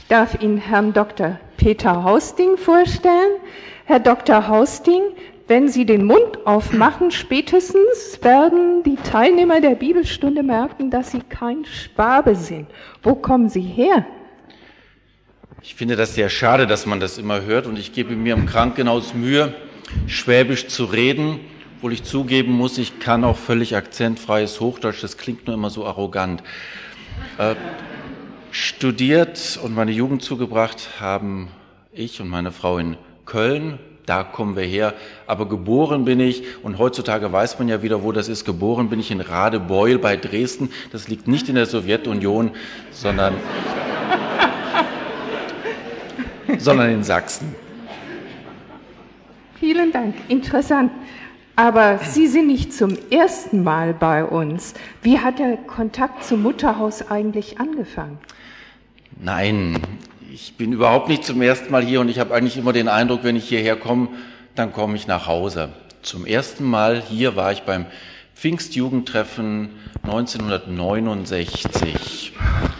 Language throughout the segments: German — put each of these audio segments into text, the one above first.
darf Ihnen Herrn Dr. Peter Hausting vorstellen. Herr Dr. Hausting, wenn Sie den Mund aufmachen, spätestens werden die Teilnehmer der Bibelstunde merken, dass Sie kein Schwabe sind. Wo kommen Sie her? Ich finde das sehr schade, dass man das immer hört, und ich gebe mir im Krankenhaus Mühe, Schwäbisch zu reden, obwohl ich zugeben muss, ich kann auch völlig akzentfreies Hochdeutsch, das klingt nur immer so arrogant. Studiert und meine Jugend zugebracht haben ich und meine Frau in Köln, da kommen wir her, aber geboren bin ich, und heutzutage weiß man ja wieder, wo das ist, geboren bin ich in Radebeul bei Dresden, das liegt nicht in der Sowjetunion, sondern in Sachsen. Vielen Dank, interessant. Aber Sie sind nicht zum ersten Mal bei uns. Wie hat der Kontakt zum Mutterhaus eigentlich angefangen? Nein, ich bin überhaupt nicht zum ersten Mal hier, und ich habe eigentlich immer den Eindruck, wenn ich hierher komme, dann komme ich nach Hause. Zum ersten Mal hier war ich beim Pfingstjugendtreffen 1969.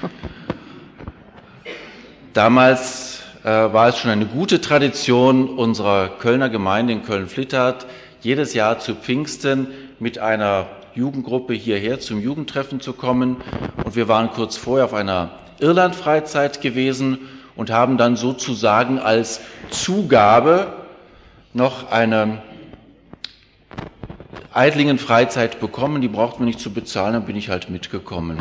Damals war es schon eine gute Tradition unserer Kölner Gemeinde in Köln-Flittert, jedes Jahr zu Pfingsten mit einer Jugendgruppe hierher zum Jugendtreffen zu kommen. Und wir waren kurz vorher auf einer Irland-Freizeit gewesen und haben dann sozusagen als Zugabe noch eine Eidlingen-Freizeit bekommen. Die braucht man nicht zu bezahlen, dann bin ich halt mitgekommen.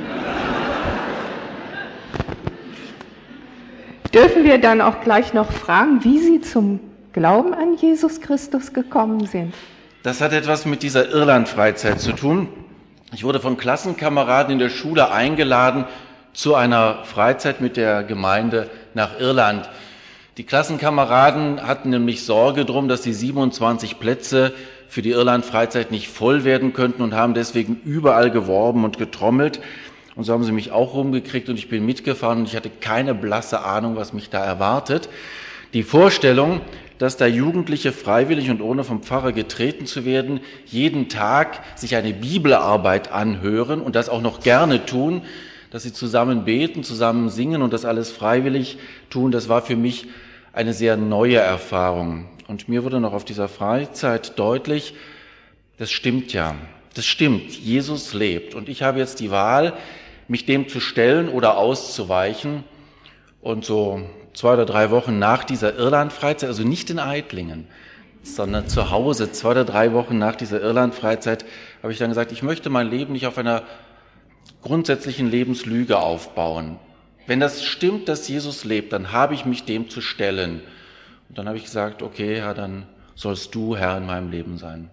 Dürfen wir dann auch gleich noch fragen, wie Sie zum Glauben an Jesus Christus gekommen sind? Das hat etwas mit dieser Irland-Freizeit zu tun. Ich wurde von Klassenkameraden in der Schule eingeladen zu einer Freizeit mit der Gemeinde nach Irland. Die Klassenkameraden hatten nämlich Sorge drum, dass die 27 Plätze für die Irland-Freizeit nicht voll werden könnten, und haben deswegen überall geworben und getrommelt. Und so haben sie mich auch rumgekriegt, und ich bin mitgefahren, und ich hatte keine blasse Ahnung, was mich da erwartet. Die Vorstellung, dass da Jugendliche freiwillig und ohne vom Pfarrer getreten zu werden, jeden Tag sich eine Bibelarbeit anhören und das auch noch gerne tun, dass sie zusammen beten, zusammen singen und das alles freiwillig tun, das war für mich eine sehr neue Erfahrung. Und mir wurde noch auf dieser Freizeit deutlich, das stimmt ja. Das stimmt, Jesus lebt, und ich habe jetzt die Wahl, mich dem zu stellen oder auszuweichen. Und so 2 oder 3 Wochen nach dieser Irland-Freizeit, also nicht in Eidlingen, sondern zu Hause, 2 oder 3 Wochen nach dieser Irland-Freizeit, habe ich dann gesagt, ich möchte mein Leben nicht auf einer grundsätzlichen Lebenslüge aufbauen. Wenn das stimmt, dass Jesus lebt, dann habe ich mich dem zu stellen. Und dann habe ich gesagt, okay, Herr, dann sollst du Herr in meinem Leben sein.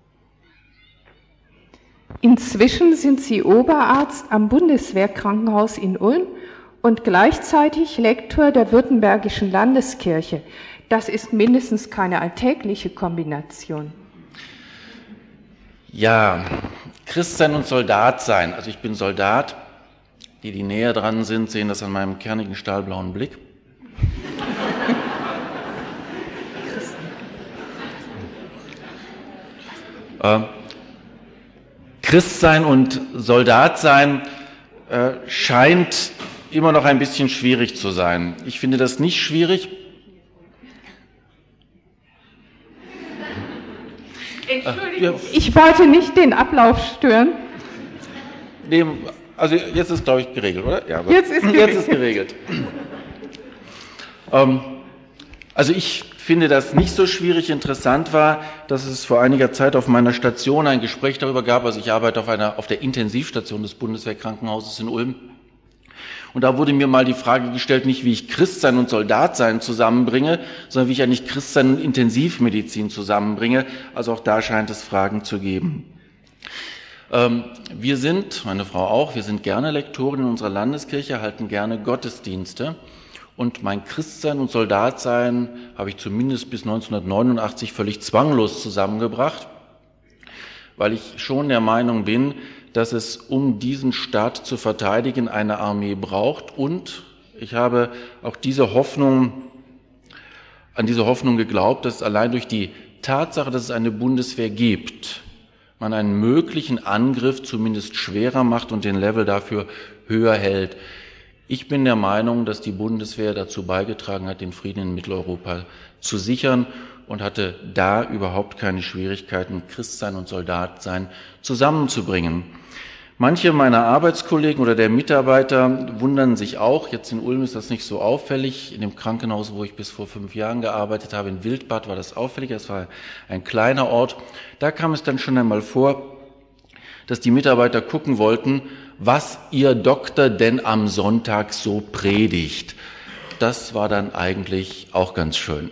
Inzwischen sind Sie Oberarzt am Bundeswehrkrankenhaus in Ulm und gleichzeitig Lektor der Württembergischen Landeskirche. Das ist mindestens keine alltägliche Kombination. Ja, Christsein und Soldat sein. Also ich bin Soldat. Die näher dran sind, sehen das an meinem kernigen stahlblauen Blick. Christsein und Soldat sein scheint immer noch ein bisschen schwierig zu sein. Ich finde das nicht schwierig. Entschuldigung, ich wollte nicht den Ablauf stören. Nee, also jetzt ist, glaube ich, geregelt, oder? Ja, jetzt ist geregelt. Also ich finde das nicht so schwierig. Interessant war, dass es vor einiger Zeit auf meiner Station ein Gespräch darüber gab. Also ich arbeite auf der Intensivstation des Bundeswehrkrankenhauses in Ulm. Und da wurde mir mal die Frage gestellt, nicht wie ich Christsein und Soldatsein zusammenbringe, sondern wie ich eigentlich Christsein und Intensivmedizin zusammenbringe. Also auch da scheint es Fragen zu geben. Wir sind, meine Frau auch, wir sind gerne Lektoren in unserer Landeskirche, halten gerne Gottesdienste. Und mein Christsein und Soldatsein habe ich zumindest bis 1989 völlig zwanglos zusammengebracht, weil ich schon der Meinung bin, dass es, um diesen Staat zu verteidigen, eine Armee braucht. Und ich habe auch an diese Hoffnung geglaubt, dass allein durch die Tatsache, dass es eine Bundeswehr gibt, man einen möglichen Angriff zumindest schwerer macht und den Level dafür höher hält. Ich bin der Meinung, dass die Bundeswehr dazu beigetragen hat, den Frieden in Mitteleuropa zu sichern und hatte da überhaupt keine Schwierigkeiten, Christsein und Soldatsein zusammenzubringen. Manche meiner Arbeitskollegen oder der Mitarbeiter wundern sich auch, jetzt in Ulm ist das nicht so auffällig, in dem Krankenhaus, wo ich bis vor 5 Jahren gearbeitet habe, in Wildbad war das auffälliger, es war ein kleiner Ort. Da kam es dann schon einmal vor, dass die Mitarbeiter gucken wollten, was ihr Doktor denn am Sonntag so predigt. Das war dann eigentlich auch ganz schön.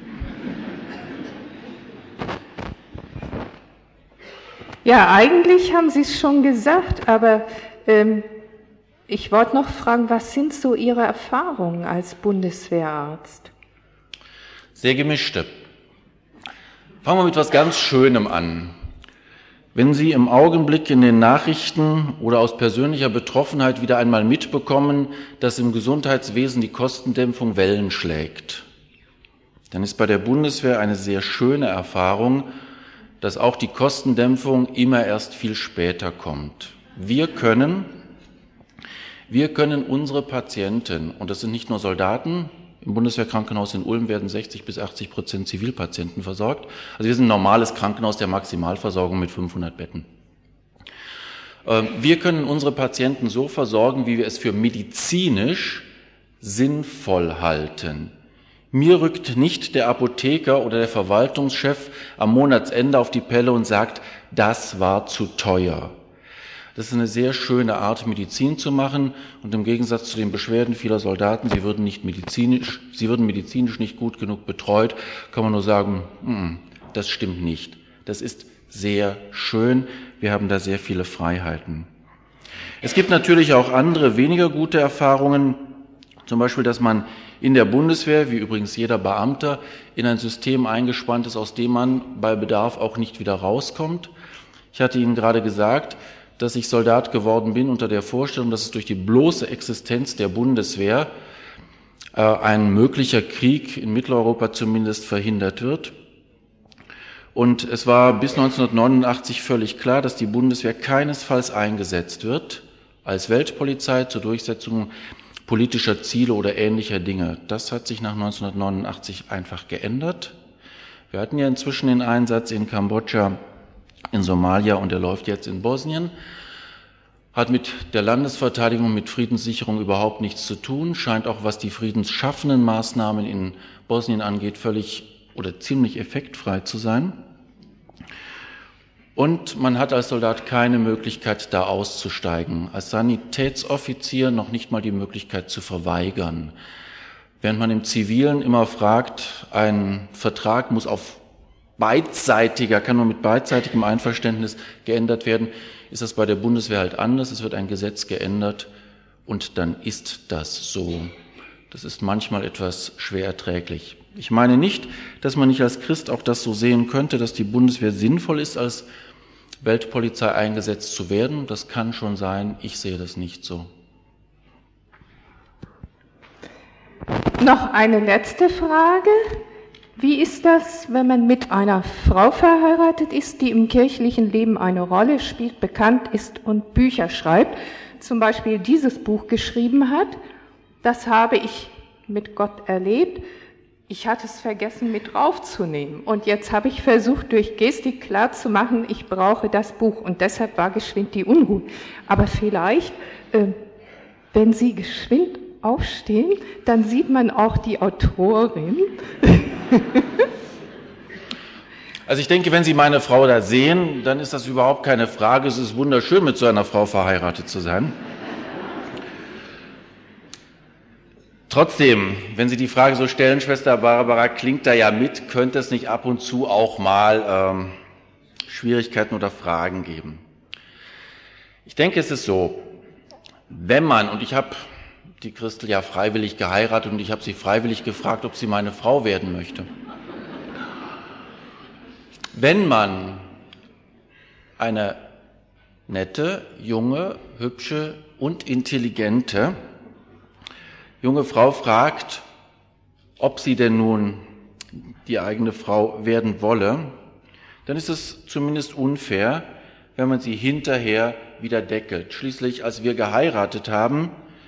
Ja, eigentlich haben Sie es schon gesagt, aber ich wollte noch fragen, was sind so Ihre Erfahrungen als Bundeswehrarzt? Sehr gemischte. Fangen wir mit etwas ganz Schönem an. Wenn Sie im Augenblick in den Nachrichten oder aus persönlicher Betroffenheit wieder einmal mitbekommen, dass im Gesundheitswesen die Kostendämpfung Wellen schlägt, dann ist bei der Bundeswehr eine sehr schöne Erfahrung, dass auch die Kostendämpfung immer erst viel später kommt. Wir können unsere Patienten, und das sind nicht nur Soldaten, im Bundeswehrkrankenhaus in Ulm werden 60-80% Zivilpatienten versorgt. Also wir sind ein normales Krankenhaus der Maximalversorgung mit 500 Betten. Wir können unsere Patienten so versorgen, wie wir es für medizinisch sinnvoll halten. Mir rückt nicht der Apotheker oder der Verwaltungschef am Monatsende auf die Pelle und sagt, das war zu teuer. Das ist eine sehr schöne Art, Medizin zu machen, und im Gegensatz zu den Beschwerden vieler Soldaten, sie würden medizinisch nicht gut genug betreut, kann man nur sagen, das stimmt nicht. Das ist sehr schön, wir haben da sehr viele Freiheiten. Es gibt natürlich auch andere, weniger gute Erfahrungen, zum Beispiel, dass man in der Bundeswehr, wie übrigens jeder Beamter, in ein System eingespannt ist, aus dem man bei Bedarf auch nicht wieder rauskommt. Ich hatte Ihnen gerade gesagt, dass ich Soldat geworden bin unter der Vorstellung, dass es durch die bloße Existenz der Bundeswehr ein möglicher Krieg in Mitteleuropa zumindest verhindert wird. Und es war bis 1989 völlig klar, dass die Bundeswehr keinesfalls eingesetzt wird als Weltpolizei zur Durchsetzung politischer Ziele oder ähnlicher Dinge. Das hat sich nach 1989 einfach geändert. Wir hatten ja inzwischen den Einsatz in Kambodscha, in Somalia, und er läuft jetzt in Bosnien. Hat mit der Landesverteidigung, mit Friedenssicherung überhaupt nichts zu tun, scheint auch, was die friedensschaffenden Maßnahmen in Bosnien angeht, völlig oder ziemlich effektfrei zu sein. Und man hat als Soldat keine Möglichkeit, da auszusteigen. Als Sanitätsoffizier noch nicht mal die Möglichkeit zu verweigern. Während man im Zivilen immer fragt, ein Vertrag muss auf kann nur mit beidseitigem Einverständnis geändert werden, ist das bei der Bundeswehr halt anders. Es wird ein Gesetz geändert und dann ist das so. Das ist manchmal etwas schwer erträglich. Ich meine nicht, dass man nicht als Christ auch das so sehen könnte, dass die Bundeswehr sinnvoll ist, als Weltpolizei eingesetzt zu werden. Das kann schon sein. Ich sehe das nicht so. Noch eine letzte Frage. Wie ist das, wenn man mit einer Frau verheiratet ist, die im kirchlichen Leben eine Rolle spielt, bekannt ist und Bücher schreibt, zum Beispiel dieses Buch geschrieben hat? Das habe ich mit Gott erlebt. Ich hatte es vergessen mit draufzunehmen. Und jetzt habe ich versucht, durch Gestik klarzumachen, ich brauche das Buch. Und deshalb war geschwind die Unruhe. Aber vielleicht, wenn Sie geschwind aufstehen, dann sieht man auch die Autorin. Also ich denke, wenn Sie meine Frau da sehen, dann ist das überhaupt keine Frage. Es ist wunderschön, mit so einer Frau verheiratet zu sein. Trotzdem, wenn Sie die Frage so stellen, Schwester Barbara, klingt da ja mit, könnte es nicht ab und zu auch mal Schwierigkeiten oder Fragen geben. Ich denke, es ist so, wenn man, und ich habe die Christel ja freiwillig geheiratet und ich habe sie freiwillig gefragt, ob sie meine Frau werden möchte. Wenn man eine nette, junge, hübsche und intelligente junge Frau fragt, ob sie denn nun die eigene Frau werden wolle, dann ist es zumindest unfair, wenn man sie hinterher wieder deckelt. Schließlich, als wir geheiratet haben,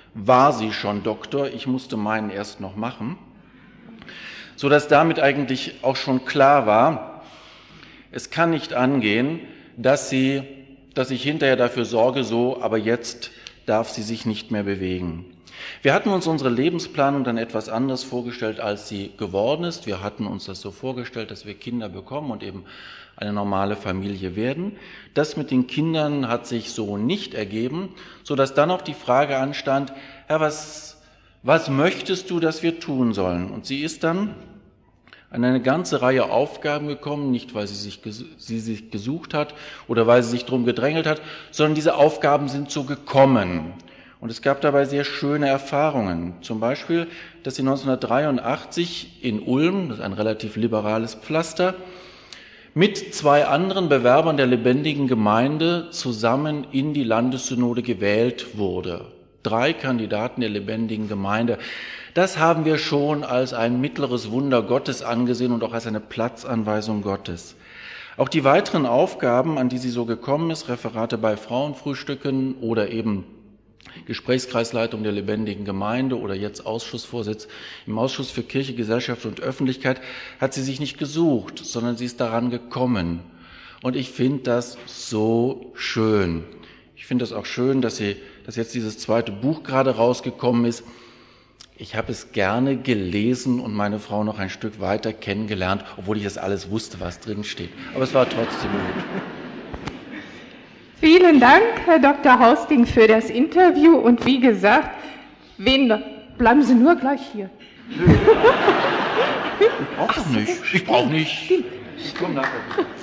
war sie schon Doktor, ich musste meinen erst noch machen, sodass damit eigentlich auch schon klar war, es kann nicht angehen, dass ich hinterher dafür sorge, so, aber jetzt darf sie sich nicht mehr bewegen. Wir hatten uns unsere Lebensplanung dann etwas anders vorgestellt, als sie geworden ist. Wir hatten uns das so vorgestellt, dass wir Kinder bekommen und eben eine normale Familie werden. Das mit den Kindern hat sich so nicht ergeben, sodass dann auch die Frage anstand, Herr, was möchtest du, dass wir tun sollen? Und sie ist dann an eine ganze Reihe Aufgaben gekommen, nicht weil sie sich gesucht hat oder weil sie sich drum gedrängelt hat, sondern diese Aufgaben sind so gekommen. Und es gab dabei sehr schöne Erfahrungen. Zum Beispiel, dass sie 1983 in Ulm, das ist ein relativ liberales Pflaster, mit 2 anderen Bewerbern der lebendigen Gemeinde zusammen in die Landessynode gewählt wurde. 3 Kandidaten der lebendigen Gemeinde. Das haben wir schon als ein mittleres Wunder Gottes angesehen und auch als eine Platzanweisung Gottes. Auch die weiteren Aufgaben, an die sie so gekommen ist, Referate bei Frauenfrühstücken oder eben Gesprächskreisleitung der lebendigen Gemeinde oder jetzt Ausschussvorsitz im Ausschuss für Kirche, Gesellschaft und Öffentlichkeit, hat sie sich nicht gesucht, sondern sie ist daran gekommen. Und ich finde das so schön. Ich finde das auch schön, dass jetzt dieses 2. Buch gerade rausgekommen ist. Ich habe es gerne gelesen und meine Frau noch ein Stück weiter kennengelernt, obwohl ich das alles wusste, was drin steht. Aber es war trotzdem gut. Vielen Dank, Herr Dr. Hausting, für das Interview. Und wie gesagt, bleiben Sie nur gleich hier. Ich brauche nicht. Ich brauche nicht. Ich komme nachher.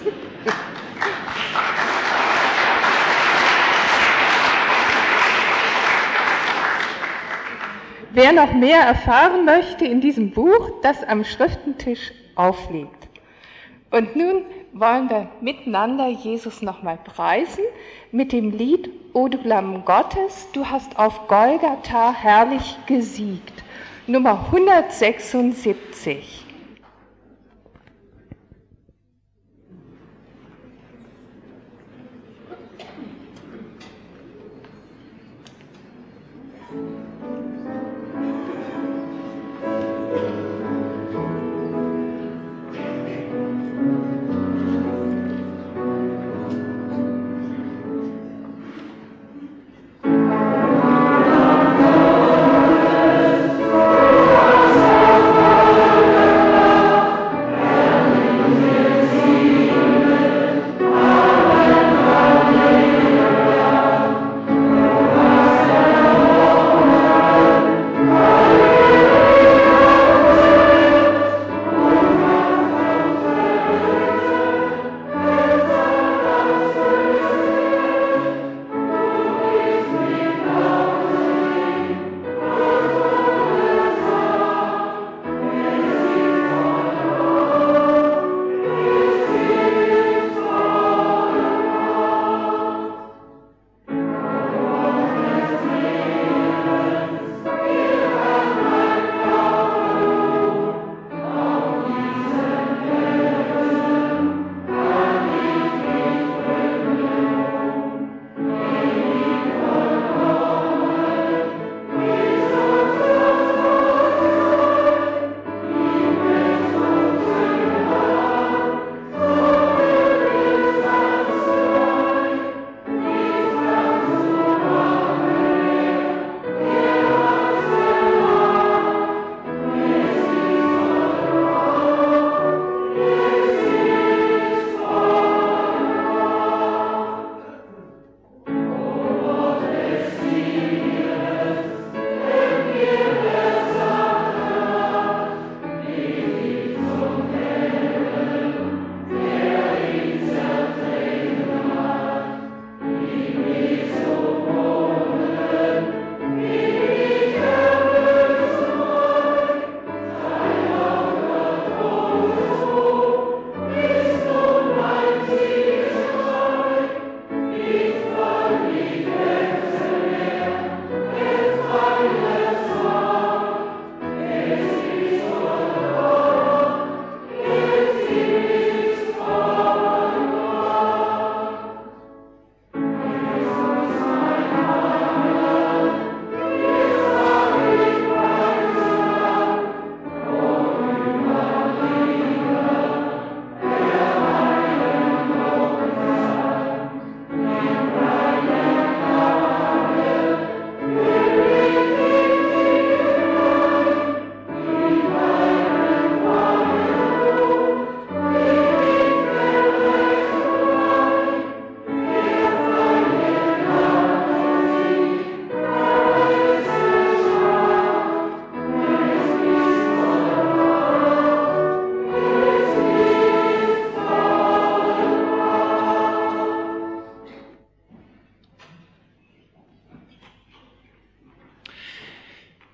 Wer noch mehr erfahren möchte in diesem Buch, das am Schriftentisch aufliegt. Und nun wollen wir miteinander Jesus nochmal preisen mit dem Lied O du Lamm Gottes, du hast auf Golgatha herrlich gesiegt, Nummer 176.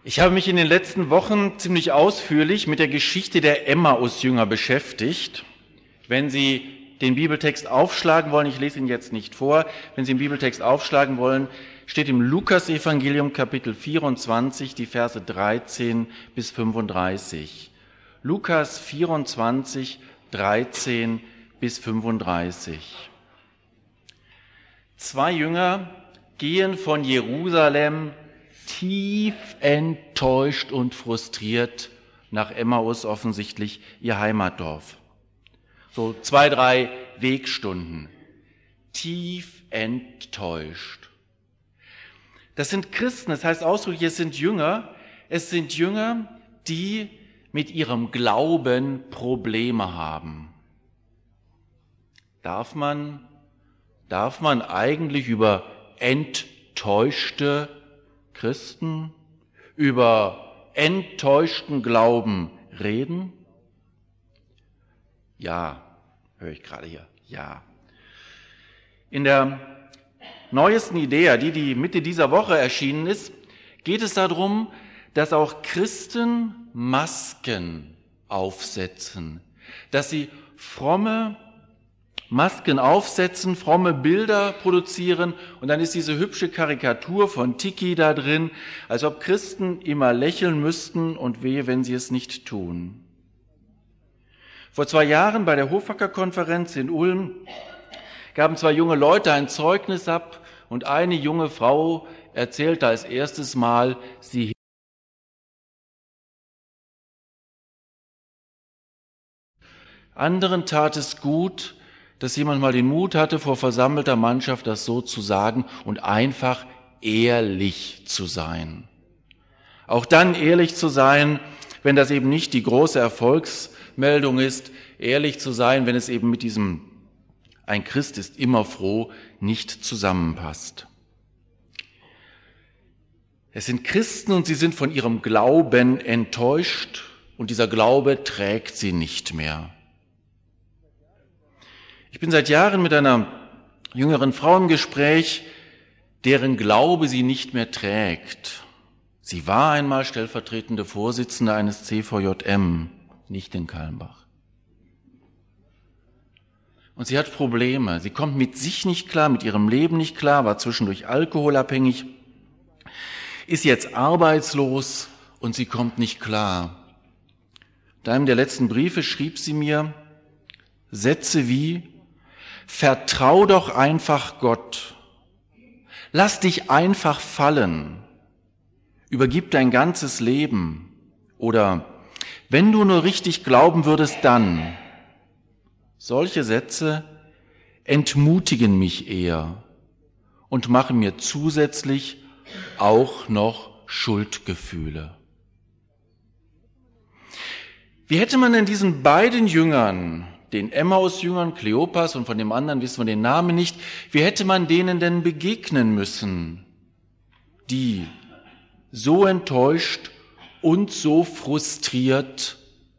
Ich habe mich in den letzten Wochen ziemlich ausführlich mit der Geschichte der Emmaus-Jünger beschäftigt. Wenn Sie den Bibeltext aufschlagen wollen, ich lese ihn jetzt nicht vor, wenn Sie den Bibeltext aufschlagen wollen, steht im Lukas-Evangelium Kapitel 24, die Verse 13 bis 35. Lukas 24, 13 bis 35. 2 Jünger gehen von Jerusalem tief enttäuscht und frustriert nach Emmaus, offensichtlich ihr Heimatdorf. So 2, 3 Wegstunden. Tief enttäuscht. Das sind Christen, das heißt ausdrücklich, es sind Jünger, die mit ihrem Glauben Probleme haben. Darf man eigentlich über enttäuschte Christen, über enttäuschten Glauben reden? Ja, höre ich gerade hier, ja. In der neuesten Idee, die Mitte dieser Woche erschienen ist, geht es darum, dass auch Christen Masken aufsetzen, dass sie fromme Masken aufsetzen, fromme Bilder produzieren und dann ist diese hübsche Karikatur von Tiki da drin, als ob Christen immer lächeln müssten und wehe, wenn sie es nicht tun. Vor 2 Jahren bei der Hofacker-Konferenz in Ulm gaben 2 junge Leute ein Zeugnis ab und eine junge Frau erzählte als erstes Mal, sie anderen tat es gut, dass jemand mal den Mut hatte, vor versammelter Mannschaft das so zu sagen und einfach ehrlich zu sein. Auch dann ehrlich zu sein, wenn das eben nicht die große Erfolgsmeldung ist, ehrlich zu sein, wenn es eben mit diesem ein Christ ist immer froh nicht zusammenpasst. Es sind Christen und sie sind von ihrem Glauben enttäuscht und dieser Glaube trägt sie nicht mehr. Ich bin seit Jahren mit einer jüngeren Frau im Gespräch, deren Glaube sie nicht mehr trägt. Sie war einmal stellvertretende Vorsitzende eines CVJM, nicht in Kalmbach. Und sie hat Probleme. Sie kommt mit sich nicht klar, mit ihrem Leben nicht klar, war zwischendurch alkoholabhängig, ist jetzt arbeitslos und sie kommt nicht klar. In einem der letzten Briefe schrieb sie mir Sätze wie: Vertrau doch einfach Gott. Lass dich einfach fallen. Übergib dein ganzes Leben. Oder wenn du nur richtig glauben würdest, dann. Solche Sätze entmutigen mich eher und machen mir zusätzlich auch noch Schuldgefühle. Wie hätte man denn diesen beiden Jüngern, den Emmaus-Jüngern, Kleopas und von dem anderen wissen wir den Namen nicht, wie hätte man denen denn begegnen müssen, die so enttäuscht und so frustriert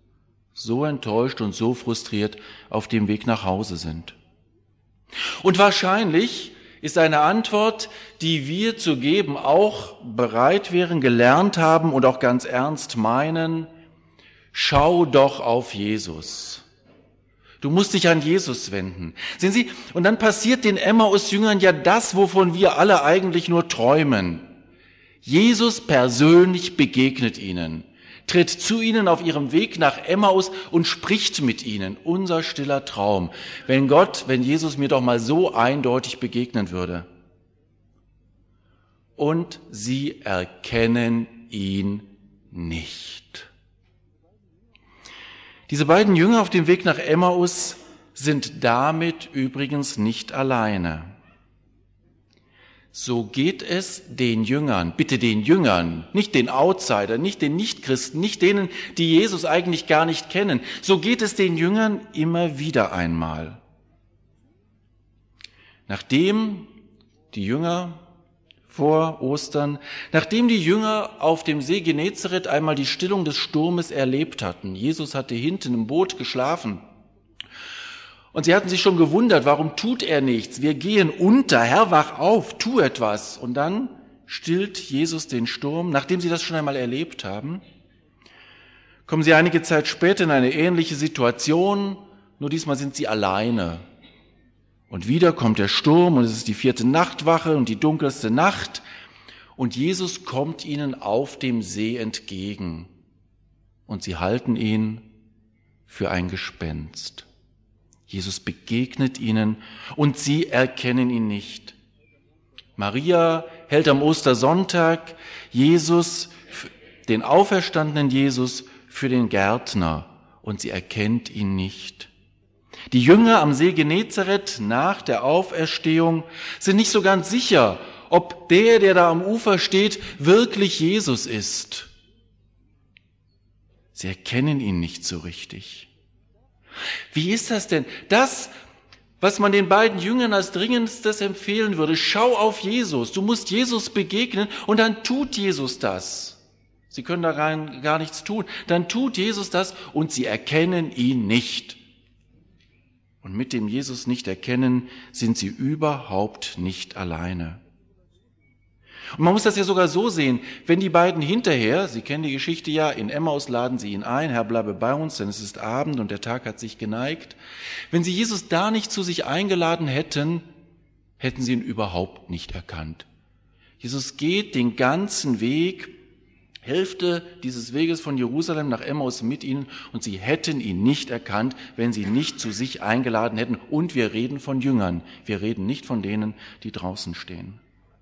auf dem Weg nach Hause sind? Und wahrscheinlich ist eine Antwort, die wir zu geben auch bereit wären, gelernt haben und auch ganz ernst meinen: Schau doch auf Jesus. Du musst dich an Jesus wenden. Sehen Sie, und dann passiert den Emmaus-Jüngern ja das, wovon wir alle eigentlich nur träumen. Jesus persönlich begegnet ihnen, tritt zu ihnen auf ihrem Weg nach Emmaus und spricht mit ihnen. Unser stiller Traum. Wenn Jesus mir doch mal so eindeutig begegnen würde. Und sie erkennen ihn nicht. Diese beiden Jünger auf dem Weg nach Emmaus sind damit übrigens nicht alleine. So geht es den Jüngern, bitte den Jüngern, nicht den Outsidern, nicht den Nichtchristen, nicht denen, die Jesus eigentlich gar nicht kennen. So geht es den Jüngern immer wieder einmal. Nachdem die Jünger vor Ostern, nachdem die Jünger auf dem See Genezareth einmal die Stillung des Sturmes erlebt hatten, Jesus hatte hinten im Boot geschlafen, und sie hatten sich schon gewundert, warum tut er nichts? Wir gehen unter, Herr, wach auf, tu etwas. Und dann stillt Jesus den Sturm, nachdem sie das schon einmal erlebt haben. Kommen sie einige Zeit später in eine ähnliche Situation, nur diesmal sind sie alleine. Und wieder kommt der Sturm und es ist die 4. Nachtwache und die dunkelste Nacht und Jesus kommt ihnen auf dem See entgegen und sie halten ihn für ein Gespenst. Jesus begegnet ihnen und sie erkennen ihn nicht. Maria hält am Ostersonntag den auferstandenen Jesus für den Gärtner und sie erkennt ihn nicht. Die Jünger am See Genezareth nach der Auferstehung sind nicht so ganz sicher, ob der da am Ufer steht, wirklich Jesus ist. Sie erkennen ihn nicht so richtig. Wie ist das denn? Das, was man den beiden Jüngern als dringendstes empfehlen würde, schau auf Jesus, du musst Jesus begegnen und dann tut Jesus das. Sie können da gar nichts tun. Dann tut Jesus das und sie erkennen ihn nicht. Und mit dem Jesus nicht erkennen, sind sie überhaupt nicht alleine. Und man muss das ja sogar so sehen, wenn die beiden hinterher, Sie kennen die Geschichte ja, in Emmaus laden sie ihn ein, Herr, bleibe bei uns, denn es ist Abend und der Tag hat sich geneigt. Wenn sie Jesus da nicht zu sich eingeladen hätten, hätten sie ihn überhaupt nicht erkannt. Jesus geht den ganzen Weg, Hälfte dieses Weges von Jerusalem nach Emmaus mit ihnen und sie hätten ihn nicht erkannt, wenn sie nicht zu sich eingeladen hätten. Und wir reden von Jüngern, wir reden nicht von denen, die draußen stehen.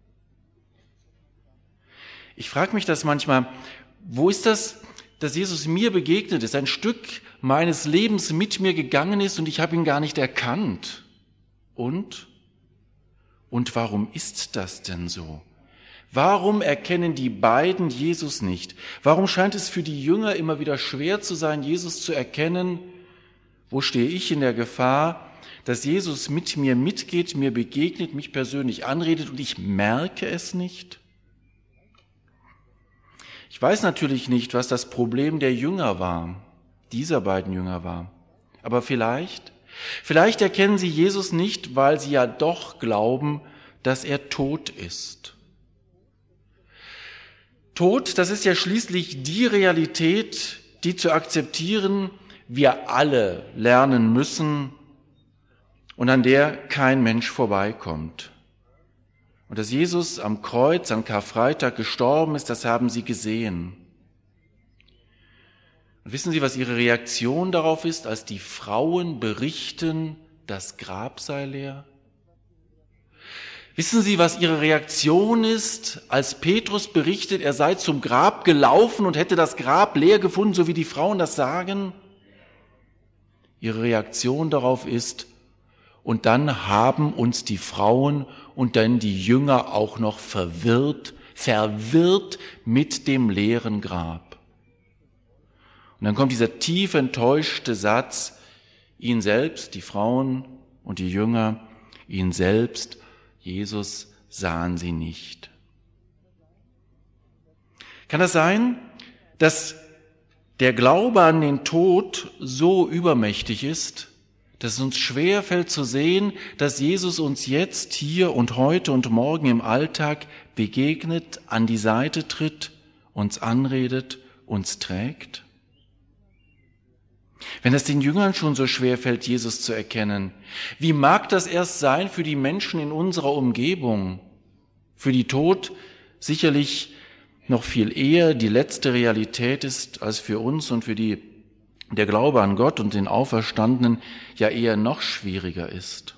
Ich frage mich das manchmal, wo ist das, dass Jesus mir begegnet ist, ein Stück meines Lebens mit mir gegangen ist und ich habe ihn gar nicht erkannt? Und warum ist das denn so? Warum erkennen die beiden Jesus nicht? Warum scheint es für die Jünger immer wieder schwer zu sein, Jesus zu erkennen? Wo stehe ich in der Gefahr, dass Jesus mit mir mitgeht, mir begegnet, mich persönlich anredet und ich merke es nicht? Ich weiß natürlich nicht, was das Problem der Jünger war, dieser beiden Jünger war. Aber vielleicht erkennen sie Jesus nicht, weil sie ja doch glauben, dass er tot ist. Tod, das ist ja schließlich die Realität, die zu akzeptieren wir alle lernen müssen und an der kein Mensch vorbeikommt. Und dass Jesus am Kreuz, an Karfreitag gestorben ist, das haben sie gesehen. Und wissen Sie, was ihre Reaktion darauf ist, als die Frauen berichten, das Grab sei leer? Wissen Sie, was ihre Reaktion ist, als Petrus berichtet, er sei zum Grab gelaufen und hätte das Grab leer gefunden, so wie die Frauen das sagen? Ihre Reaktion darauf ist, und dann haben uns die Frauen und dann die Jünger auch noch verwirrt mit dem leeren Grab. Und dann kommt dieser tief enttäuschte Satz, ihn selbst, die Frauen und die Jünger, ihn selbst, Jesus, sahen sie nicht. Kann das sein, dass der Glaube an den Tod so übermächtig ist, dass es uns schwerfällt zu sehen, dass Jesus uns jetzt, hier und heute und morgen im Alltag begegnet, an die Seite tritt, uns anredet, uns trägt? Wenn es den Jüngern schon so schwerfällt, Jesus zu erkennen, wie mag das erst sein für die Menschen in unserer Umgebung, für die Tod sicherlich noch viel eher die letzte Realität ist als für uns und für die der Glaube an Gott und den Auferstandenen ja eher noch schwieriger ist.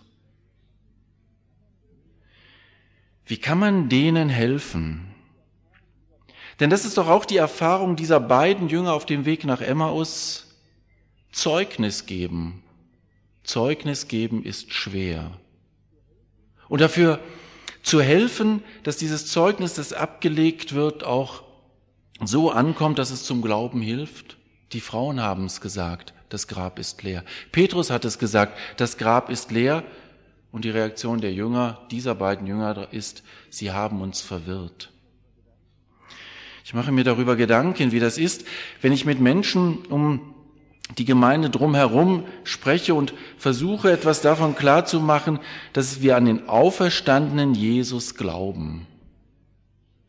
Wie kann man denen helfen? Denn das ist doch auch die Erfahrung dieser beiden Jünger auf dem Weg nach Emmaus. Zeugnis geben. Zeugnis geben ist schwer. Und dafür zu helfen, dass dieses Zeugnis, das abgelegt wird, auch so ankommt, dass es zum Glauben hilft. Die Frauen haben es gesagt, das Grab ist leer. Petrus hat es gesagt, das Grab ist leer. Und die Reaktion der Jünger, dieser beiden Jünger, ist, sie haben uns verwirrt. Ich mache mir darüber Gedanken, wie das ist, wenn ich mit Menschen um die Gemeinde drumherum spreche und versuche, etwas davon klarzumachen, dass wir an den auferstandenen Jesus glauben.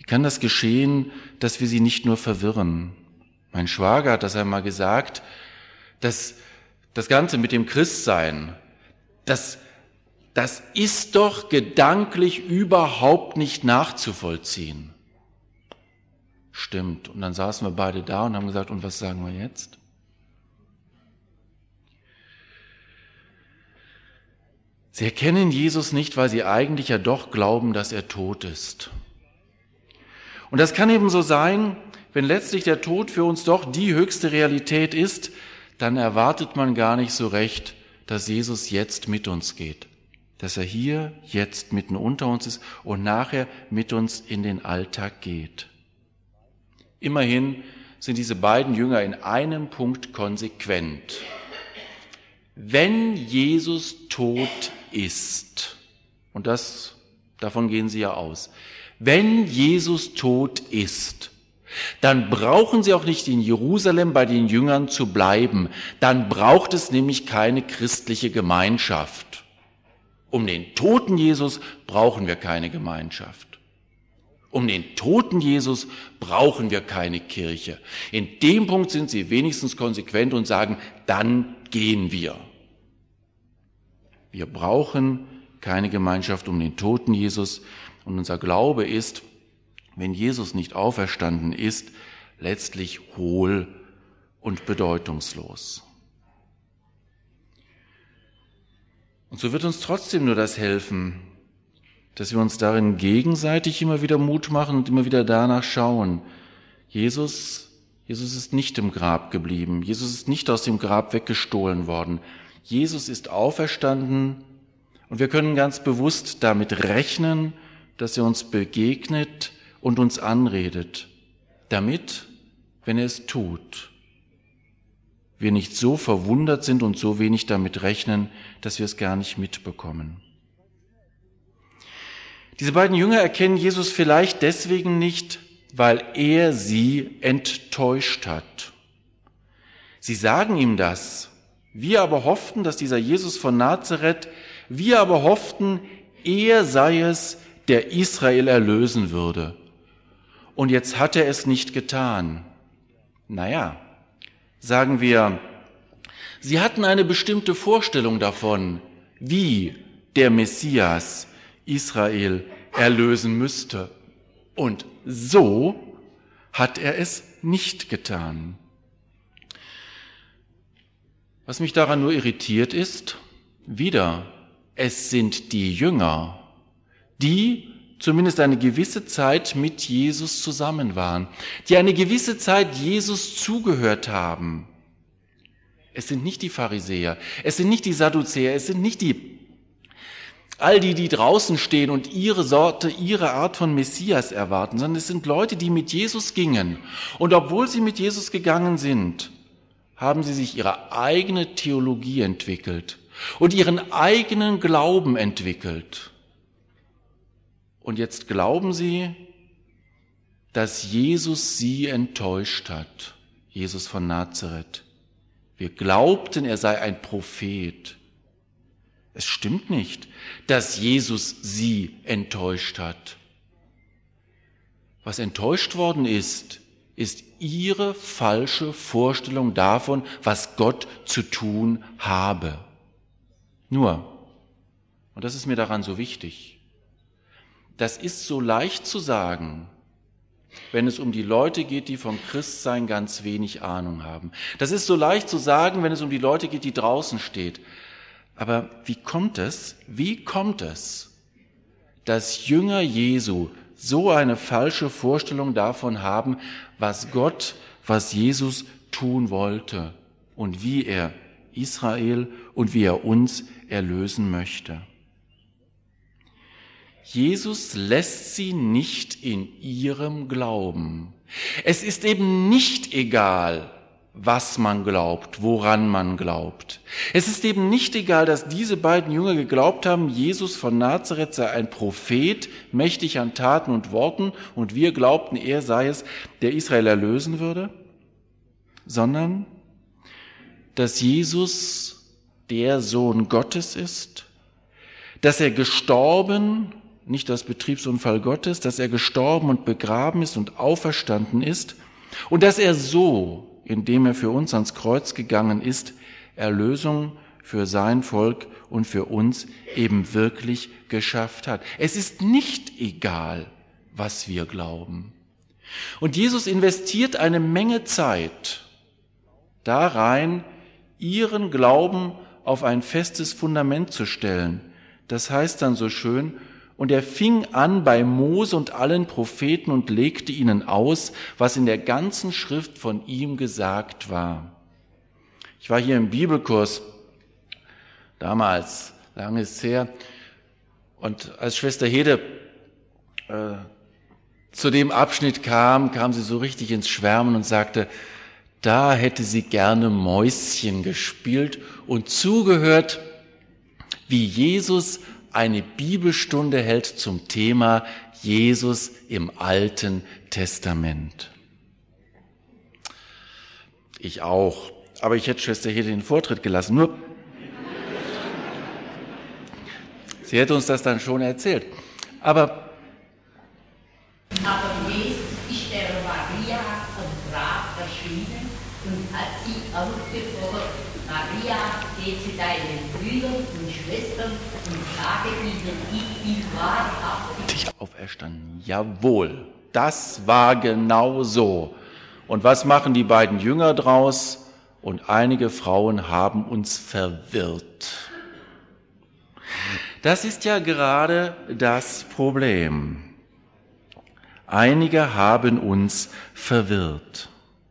Wie kann das geschehen, dass wir sie nicht nur verwirren? Mein Schwager hat das einmal gesagt, dass das Ganze mit dem Christsein, das ist doch gedanklich überhaupt nicht nachzuvollziehen. Stimmt. Und dann saßen wir beide da und haben gesagt, und was sagen wir jetzt? Sie erkennen Jesus nicht, weil sie eigentlich ja doch glauben, dass er tot ist. Und das kann eben so sein, wenn letztlich der Tod für uns doch die höchste Realität ist, dann erwartet man gar nicht so recht, dass Jesus jetzt mit uns geht. Dass er hier jetzt mitten unter uns ist und nachher mit uns in den Alltag geht. Immerhin sind diese beiden Jünger in einem Punkt konsequent. Wenn Jesus tot ist, und davon gehen sie ja aus, wenn Jesus tot ist, dann brauchen sie auch nicht in Jerusalem bei den Jüngern zu bleiben. Dann braucht es nämlich keine christliche Gemeinschaft. Um den toten Jesus brauchen wir keine Gemeinschaft. Um den toten Jesus brauchen wir keine Kirche. In dem Punkt sind sie wenigstens konsequent und sagen, dann gehen wir. Wir brauchen keine Gemeinschaft um den toten Jesus. Und unser Glaube ist, wenn Jesus nicht auferstanden ist, letztlich hohl und bedeutungslos. Und so wird uns trotzdem nur das helfen, dass wir uns darin gegenseitig immer wieder Mut machen und immer wieder danach schauen. Jesus ist nicht im Grab geblieben. Jesus ist nicht aus dem Grab weggestohlen worden. Jesus ist auferstanden und wir können ganz bewusst damit rechnen, dass er uns begegnet und uns anredet, damit, wenn er es tut, wir nicht so verwundert sind und so wenig damit rechnen, dass wir es gar nicht mitbekommen. Diese beiden Jünger erkennen Jesus vielleicht deswegen nicht, weil er sie enttäuscht hat. Sie sagen ihm das. Wir aber hofften, dass dieser Jesus von Nazareth, wir aber hofften, er sei es, der Israel erlösen würde. Und jetzt hat er es nicht getan. Naja, sagen wir, sie hatten eine bestimmte Vorstellung davon, wie der Messias Israel erlösen müsste. Und so hat er es nicht getan. Was mich daran nur irritiert ist, wieder, es sind die Jünger, die zumindest eine gewisse Zeit mit Jesus zusammen waren, die eine gewisse Zeit Jesus zugehört haben. Es sind nicht die Pharisäer, es sind nicht die Sadduzäer, es sind nicht all die draußen stehen und ihre Art von Messias erwarten, sondern es sind Leute, die mit Jesus gingen. Und obwohl sie mit Jesus gegangen sind, haben sie sich ihre eigene Theologie entwickelt und ihren eigenen Glauben entwickelt. Und jetzt glauben sie, dass Jesus sie enttäuscht hat, Jesus von Nazareth. Wir glaubten, er sei ein Prophet. Es stimmt nicht, dass Jesus sie enttäuscht hat. Was enttäuscht worden ist ihre falsche Vorstellung davon, was Gott zu tun habe. Nur, und das ist mir daran so wichtig, das ist so leicht zu sagen, wenn es um die Leute geht, die vom Christsein ganz wenig Ahnung haben. Das ist so leicht zu sagen, wenn es um die Leute geht, die draußen stehen. Aber wie kommt es, dass Jünger Jesu so eine falsche Vorstellung davon haben, was Jesus tun wollte und wie er Israel und wie er uns erlösen möchte? Jesus lässt sie nicht in ihrem Glauben. Es ist eben nicht egal, was man glaubt, woran man glaubt. Es ist eben nicht egal, dass diese beiden Jünger geglaubt haben, Jesus von Nazareth sei ein Prophet, mächtig an Taten und Worten, und wir glaubten, er sei es, der Israel erlösen würde, sondern dass Jesus der Sohn Gottes ist, dass er gestorben nicht als Betriebsunfall Gottes, dass er gestorben und begraben ist und auferstanden ist und dass er so, indem er für uns ans Kreuz gegangen ist, Erlösung für sein Volk und für uns eben wirklich geschafft hat. Es ist nicht egal, was wir glauben. Und Jesus investiert eine Menge Zeit da rein, ihren Glauben auf ein festes Fundament zu stellen. Das heißt dann so schön, und er fing an bei Mose und allen Propheten und legte ihnen aus, was in der ganzen Schrift von ihm gesagt war. Ich war hier im Bibelkurs, damals, lange ist es her, und als Schwester Hede zu dem Abschnitt kam sie so richtig ins Schwärmen und sagte, da hätte sie gerne Mäuschen gespielt und zugehört, wie Jesus eine Bibelstunde hält zum Thema Jesus im Alten Testament. Ich auch, aber ich hätte Schwester Hede den Vortritt gelassen. Nur, sie hätte uns das dann schon erzählt. Aber Jesus ist der Maria am Grab erschienen und hat sie aufgefordert, Maria, geh zu deinen Brüdern und Schwestern und sage ihnen, ich bin wahrhaftig auferstanden. Jawohl, das war genau so. Und was machen die beiden Jünger draus? Und einige Frauen haben uns verwirrt. Das ist ja gerade das Problem. Einige haben uns verwirrt.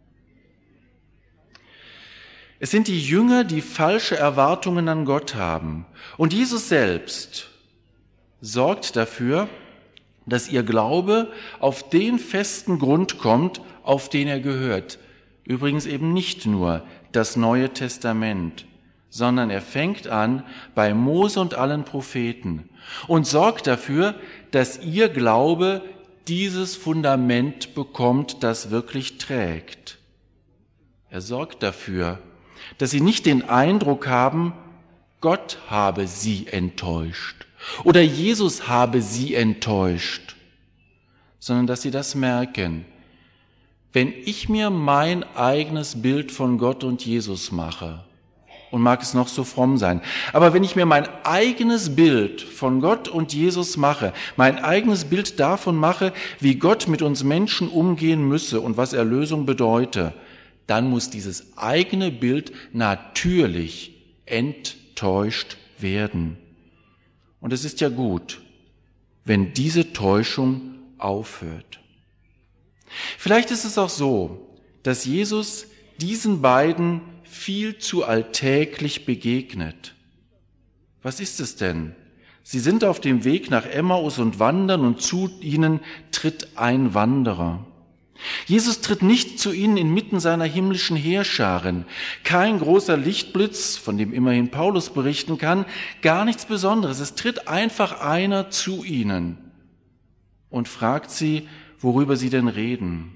Es sind die Jünger, die falsche Erwartungen an Gott haben. Und Jesus selbst sorgt dafür, dass ihr Glaube auf den festen Grund kommt, auf den er gehört. Übrigens eben nicht nur das Neue Testament, sondern er fängt an bei Mose und allen Propheten und sorgt dafür, dass ihr Glaube dieses Fundament bekommt, das wirklich trägt. Er sorgt dafür, dass sie nicht den Eindruck haben, Gott habe sie enttäuscht oder Jesus habe sie enttäuscht, sondern dass sie das merken. Wenn ich mir mein eigenes Bild von Gott und Jesus mache, und mag es noch so fromm sein, aber wenn ich mir mein eigenes Bild von Gott und Jesus mache, mein eigenes Bild davon mache, wie Gott mit uns Menschen umgehen müsse und was Erlösung bedeute, dann muss dieses eigene Bild natürlich enttäuscht werden. Und es ist ja gut, wenn diese Täuschung aufhört. Vielleicht ist es auch so, dass Jesus diesen beiden viel zu alltäglich begegnet. Was ist es denn? Sie sind auf dem Weg nach Emmaus und wandern und zu ihnen tritt ein Wanderer. Jesus tritt nicht zu ihnen inmitten seiner himmlischen Heerscharen. Kein großer Lichtblitz, von dem immerhin Paulus berichten kann, gar nichts Besonderes. Es tritt einfach einer zu ihnen und fragt sie, worüber sie denn reden.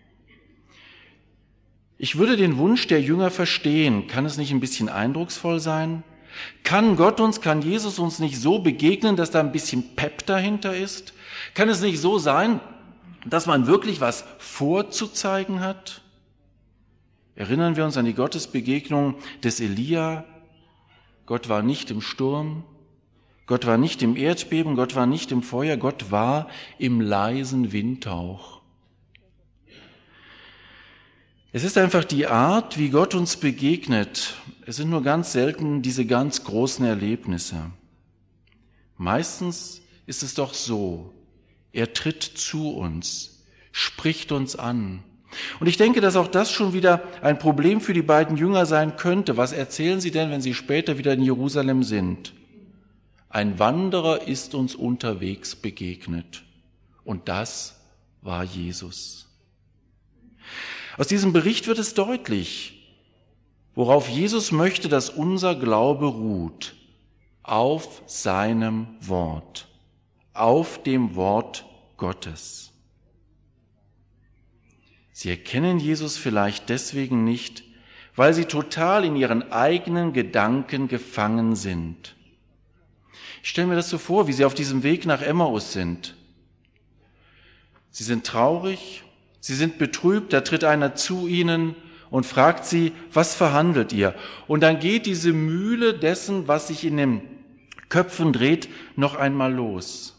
Ich würde den Wunsch der Jünger verstehen. Kann es nicht ein bisschen eindrucksvoll sein? Kann Jesus uns nicht so begegnen, dass da ein bisschen Pep dahinter ist? Kann es nicht so sein, dass man wirklich was vorzuzeigen hat? Erinnern wir uns an die Gottesbegegnung des Elia. Gott war nicht im Sturm, Gott war nicht im Erdbeben, Gott war nicht im Feuer, Gott war im leisen Windhauch. Es ist einfach die Art, wie Gott uns begegnet. Es sind nur ganz selten diese ganz großen Erlebnisse. Meistens ist es doch so, er tritt zu uns, spricht uns an. Und ich denke, dass auch das schon wieder ein Problem für die beiden Jünger sein könnte. Was erzählen sie denn, wenn sie später wieder in Jerusalem sind? Ein Wanderer ist uns unterwegs begegnet. Und das war Jesus. Aus diesem Bericht wird es deutlich, worauf Jesus möchte, dass unser Glaube ruht. Auf seinem Wort, auf dem Wort Gottes. Sie erkennen Jesus vielleicht deswegen nicht, weil sie total in ihren eigenen Gedanken gefangen sind. Ich stelle mir das so vor, wie sie auf diesem Weg nach Emmaus sind. Sie sind traurig, sie sind betrübt, da tritt einer zu ihnen und fragt sie, was verhandelt ihr? Und dann geht diese Mühle dessen, was sich in den Köpfen dreht, noch einmal los.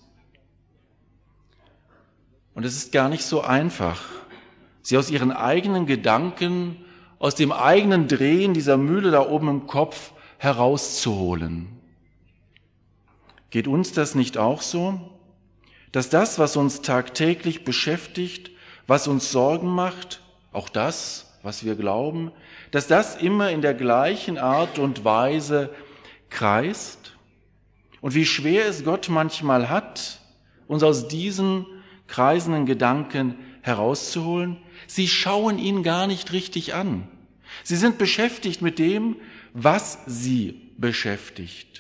Und es ist gar nicht so einfach, sie aus ihren eigenen Gedanken, aus dem eigenen Drehen dieser Mühle da oben im Kopf herauszuholen. Geht uns das nicht auch so, dass das, was uns tagtäglich beschäftigt, was uns Sorgen macht, auch das, was wir glauben, dass das immer in der gleichen Art und Weise kreist? Und wie schwer es Gott manchmal hat, uns aus diesen kreisenden Gedanken herauszuholen? Sie schauen ihn gar nicht richtig an. Sie sind beschäftigt mit dem, was sie beschäftigt.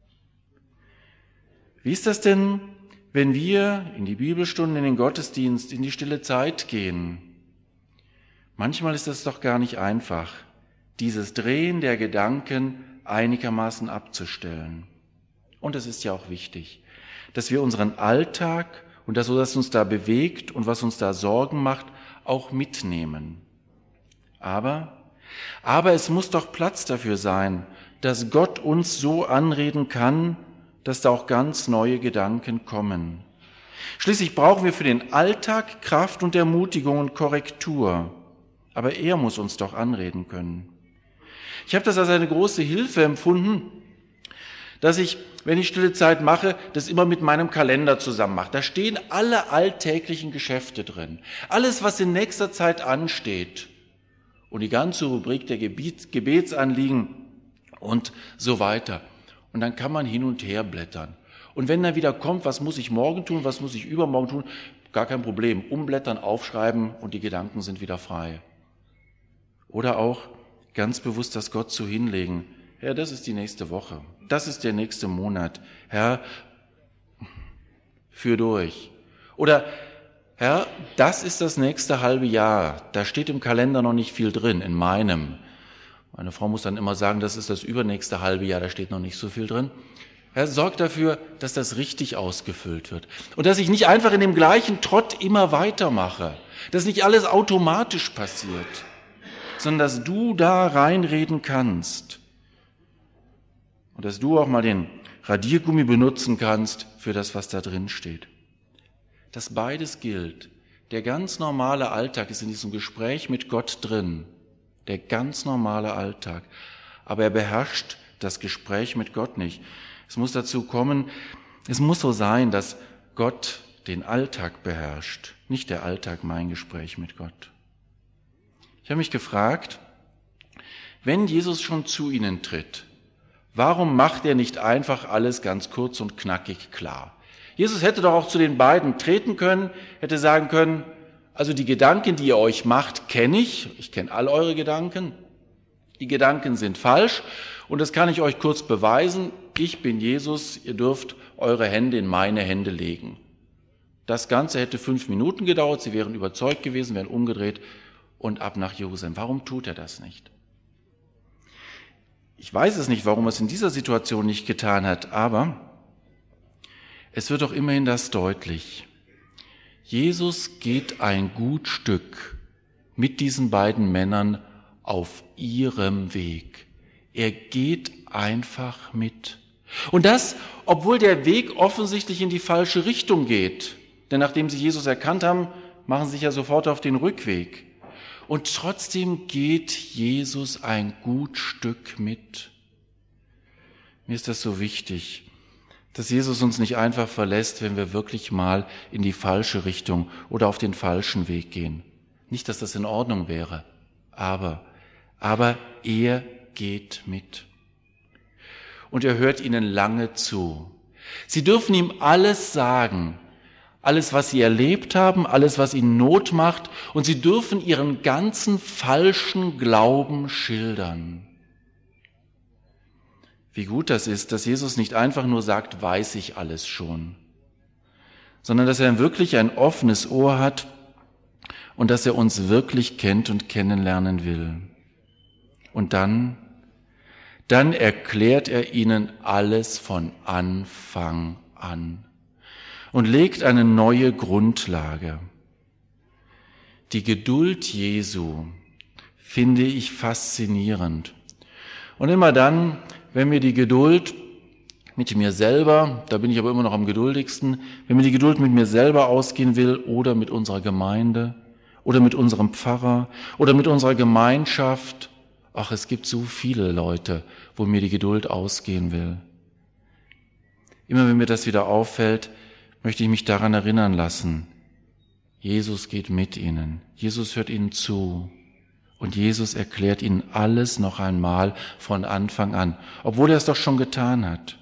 Wie ist das denn, wenn wir in die Bibelstunden, in den Gottesdienst, in die stille Zeit gehen? Manchmal ist das doch gar nicht einfach, dieses Drehen der Gedanken einigermaßen abzustellen. Und es ist ja auch wichtig, dass wir unseren Alltag und das, was uns da bewegt und was uns da Sorgen macht, auch mitnehmen. Aber es muss doch Platz dafür sein, dass Gott uns so anreden kann, dass da auch ganz neue Gedanken kommen. Schließlich brauchen wir für den Alltag Kraft und Ermutigung und Korrektur. Aber er muss uns doch anreden können. Ich habe das als eine große Hilfe empfunden, dass ich, wenn ich stille Zeit mache, das immer mit meinem Kalender zusammen mache. Da stehen alle alltäglichen Geschäfte drin. Alles, was in nächster Zeit ansteht. Und die ganze Rubrik der Gebetsanliegen und so weiter. Und dann kann man hin und her blättern. Und wenn dann wieder kommt, was muss ich morgen tun, was muss ich übermorgen tun, gar kein Problem. Umblättern, aufschreiben und die Gedanken sind wieder frei. Oder auch ganz bewusst das Gott so hinlegen. Herr, das ist die nächste Woche. Das ist der nächste Monat. Herr, führ durch. Oder Herr, das ist das nächste halbe Jahr. Da steht im Kalender noch nicht viel drin, in meinem. Meine Frau muss dann immer sagen, das ist das übernächste halbe Jahr, da steht noch nicht so viel drin. Herr, sorg dafür, dass das richtig ausgefüllt wird. Und dass ich nicht einfach in dem gleichen Trott immer weitermache. Dass nicht alles automatisch passiert, sondern dass du da reinreden kannst. Und dass du auch mal den Radiergummi benutzen kannst für das, was da drin steht. Dass beides gilt. Der ganz normale Alltag ist in diesem Gespräch mit Gott drin. Der ganz normale Alltag. Aber er beherrscht das Gespräch mit Gott nicht. Es muss dazu kommen, es muss so sein, dass Gott den Alltag beherrscht, nicht der Alltag mein Gespräch mit Gott. Ich habe mich gefragt, wenn Jesus schon zu ihnen tritt, warum macht er nicht einfach alles ganz kurz und knackig klar? Jesus hätte doch auch zu den beiden treten können, hätte sagen können, also die Gedanken, die ihr euch macht, kenne ich kenne all eure Gedanken. Die Gedanken sind falsch und das kann ich euch kurz beweisen. Ich bin Jesus, ihr dürft eure Hände in meine Hände legen. Das Ganze hätte 5 Minuten gedauert, sie wären überzeugt gewesen, wären umgedreht und ab nach Jerusalem. Warum tut er das nicht? Ich weiß es nicht, warum er es in dieser Situation nicht getan hat, aber es wird doch immerhin das deutlich. Jesus geht ein gut Stück mit diesen beiden Männern auf ihrem Weg. Er geht einfach mit. Und das, obwohl der Weg offensichtlich in die falsche Richtung geht. Denn nachdem sie Jesus erkannt haben, machen sie sich ja sofort auf den Rückweg. Und trotzdem geht Jesus ein gut Stück mit. Mir ist das so wichtig, dass Jesus uns nicht einfach verlässt, wenn wir wirklich mal in die falsche Richtung oder auf den falschen Weg gehen. Nicht, dass das in Ordnung wäre, aber er geht mit. Und er hört ihnen lange zu. Sie dürfen ihm alles sagen, alles, was sie erlebt haben, alles, was ihnen Not macht, und sie dürfen ihren ganzen falschen Glauben schildern. Wie gut das ist, dass Jesus nicht einfach nur sagt, weiß ich alles schon, sondern dass er wirklich ein offenes Ohr hat und dass er uns wirklich kennt und kennenlernen will. Und dann dann erklärt er ihnen alles von Anfang an und legt eine neue Grundlage. Die Geduld Jesu finde ich faszinierend. Und immer dann, wenn mir die Geduld mit mir selber, da bin ich aber immer noch am geduldigsten, wenn mir die Geduld mit mir selber ausgehen will oder mit unserer Gemeinde oder mit unserem Pfarrer oder mit unserer Gemeinschaft, ach, es gibt so viele Leute, wo mir die Geduld ausgehen will. Immer wenn mir das wieder auffällt, möchte ich mich daran erinnern lassen, Jesus geht mit ihnen, Jesus hört ihnen zu und Jesus erklärt ihnen alles noch einmal von Anfang an, obwohl er es doch schon getan hat.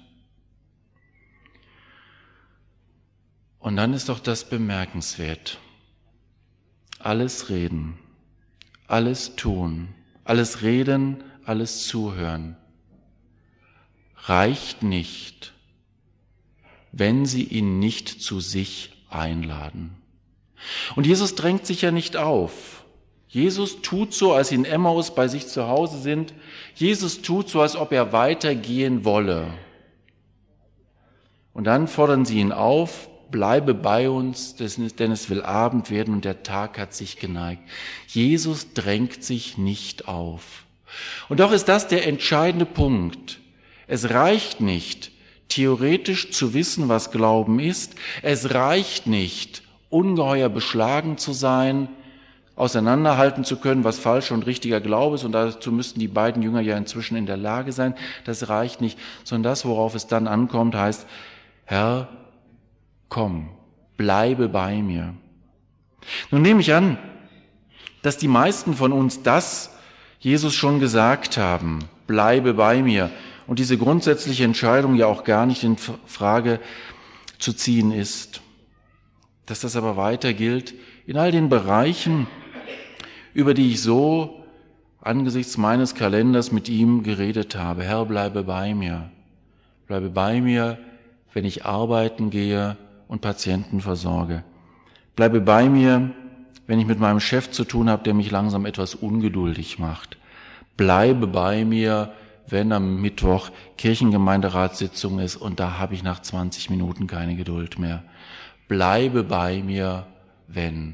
Und dann ist doch das bemerkenswert. Alles reden, alles tun, alles reden, alles zuhören reicht nicht, wenn sie ihn nicht zu sich einladen. Und Jesus drängt sich ja nicht auf. Jesus tut so, als sie in Emmaus bei sich zu Hause sind. Jesus tut so, als ob er weitergehen wolle. Und dann fordern sie ihn auf, bleibe bei uns, denn es will Abend werden und der Tag hat sich geneigt. Jesus drängt sich nicht auf. Und doch ist das der entscheidende Punkt. Es reicht nicht, theoretisch zu wissen, was Glauben ist. Es reicht nicht, ungeheuer beschlagen zu sein, auseinanderhalten zu können, was falscher und richtiger Glaube ist. Und dazu müssten die beiden Jünger ja inzwischen in der Lage sein. Das reicht nicht, sondern das, worauf es dann ankommt, heißt, Herr, komm, bleibe bei mir. Nun nehme ich an, dass die meisten von uns das Jesus schon gesagt haben, bleibe bei mir. Und diese grundsätzliche Entscheidung ja auch gar nicht in Frage zu ziehen ist. Dass das aber weiter gilt in all den Bereichen, über die ich so angesichts meines Kalenders mit ihm geredet habe. Herr, bleibe bei mir. Bleibe bei mir, wenn ich arbeiten gehe und Patienten versorge. Bleibe bei mir, wenn ich mit meinem Chef zu tun habe, der mich langsam etwas ungeduldig macht. Bleibe bei mir, wenn am Mittwoch Kirchengemeinderatssitzung ist und da habe ich nach 20 Minuten keine Geduld mehr. Bleibe bei mir, wenn.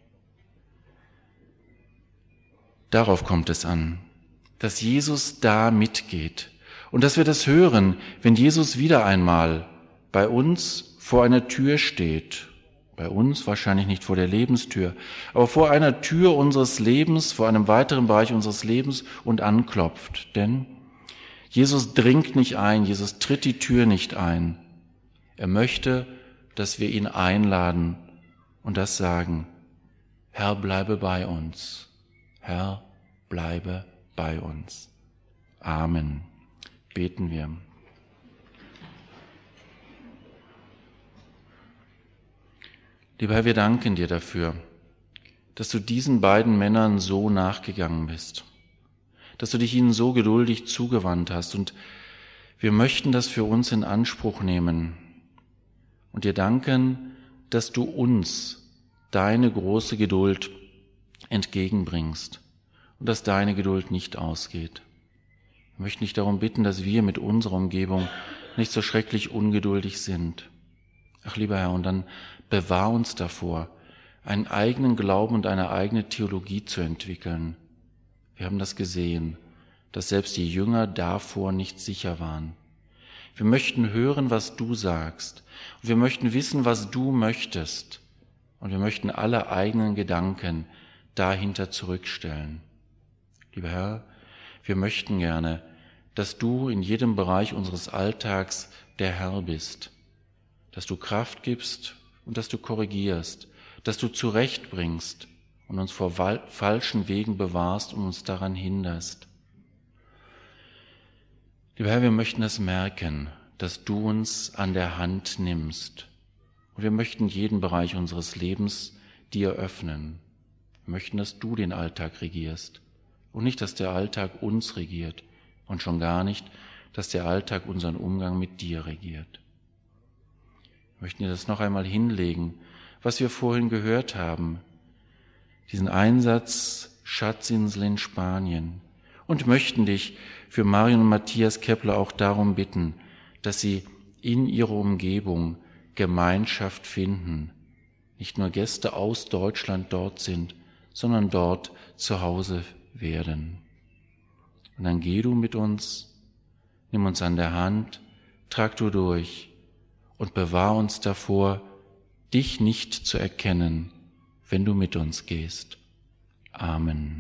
Darauf kommt es an, dass Jesus da mitgeht und dass wir das hören, wenn Jesus wieder einmal bei uns vor einer Tür steht. Bei uns wahrscheinlich nicht vor der Lebenstür, aber vor einer Tür unseres Lebens, vor einem weiteren Bereich unseres Lebens und anklopft. Denn Jesus dringt nicht ein, Jesus tritt die Tür nicht ein. Er möchte, dass wir ihn einladen und das sagen, Herr, bleibe bei uns. Herr, bleibe bei uns. Amen. Beten wir. Lieber Herr, wir danken dir dafür, dass du diesen beiden Männern so nachgegangen bist, dass du dich ihnen so geduldig zugewandt hast und wir möchten das für uns in Anspruch nehmen und dir danken, dass du uns deine große Geduld entgegenbringst und dass deine Geduld nicht ausgeht. Wir möchten dich darum bitten, dass wir mit unserer Umgebung nicht so schrecklich ungeduldig sind. Ach, lieber Herr, und dann bewahr uns davor, einen eigenen Glauben und eine eigene Theologie zu entwickeln. Wir haben das gesehen, dass selbst die Jünger davor nicht sicher waren. Wir möchten hören, was du sagst. Und wir möchten wissen, was du möchtest. Und wir möchten alle eigenen Gedanken dahinter zurückstellen. Lieber Herr, wir möchten gerne, dass du in jedem Bereich unseres Alltags der Herr bist, dass du Kraft gibst und dass du korrigierst, dass du zurechtbringst und uns vor falschen Wegen bewahrst und uns daran hinderst. Lieber Herr, wir möchten es merken, dass du uns an der Hand nimmst. Und wir möchten jeden Bereich unseres Lebens dir öffnen. Wir möchten, dass du den Alltag regierst und nicht, dass der Alltag uns regiert und schon gar nicht, dass der Alltag unseren Umgang mit dir regiert. Wir möchten dir das noch einmal hinlegen, was wir vorhin gehört haben, diesen Einsatz Schatzinsel in Spanien und möchten dich für Marion und Matthias Kepler auch darum bitten, dass sie in ihrer Umgebung Gemeinschaft finden, nicht nur Gäste aus Deutschland dort sind, sondern dort zu Hause werden. Und dann geh du mit uns, nimm uns an der Hand, trag du durch und bewahr uns davor, dich nicht zu erkennen, wenn du mit uns gehst. Amen.